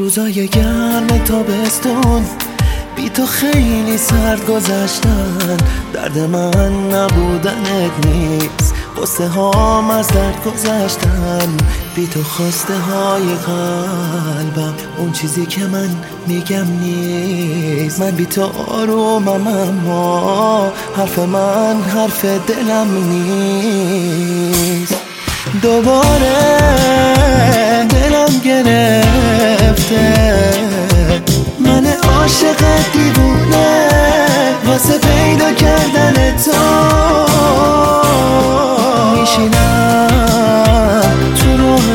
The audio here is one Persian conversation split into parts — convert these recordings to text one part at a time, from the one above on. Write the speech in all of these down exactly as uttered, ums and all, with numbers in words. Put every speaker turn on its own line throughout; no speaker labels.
روزای گرم تابستون بی تو خیلی سرد گذشتن. درد من نبودنت نیست، قصه هام از درد گذشتن. بی تو خواسته های قلبم اون چیزی که من میگم نیست. من بی تو آرومم اما حرف من حرف دلم نیست. دوباره دلم گرفته، من عاشق دیوونه واسه پیدا کردن تو. میشینم تو راه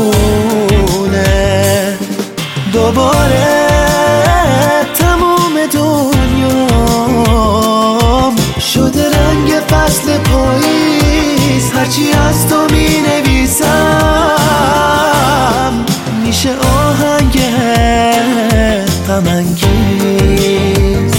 خونه، دوباره تموم دنیام شده رنگ فصل پاییز. هرچی از تو می نویسم میشه آهنگ غم انگیز.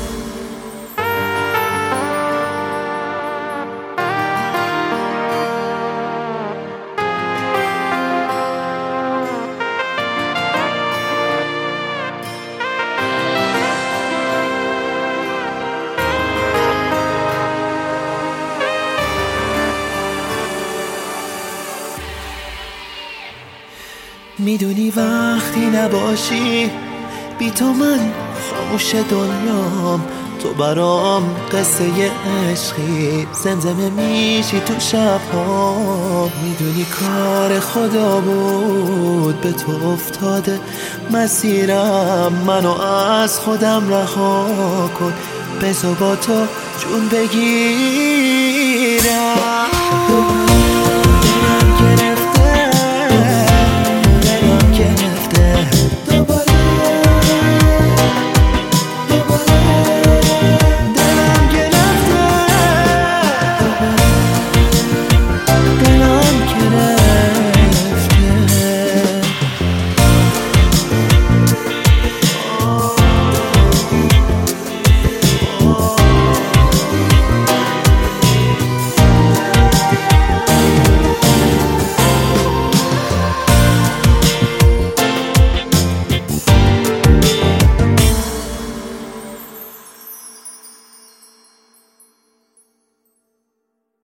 میدونی وقتی نباشی بی تو من خاموش دنیام. تو برام قصه عشقی، زمزمه میشی تو شبها. میدونی کار خدا بود به تو افتاده مسیرم. منو از خودم رها کن، بذار با تو جون بگیرم.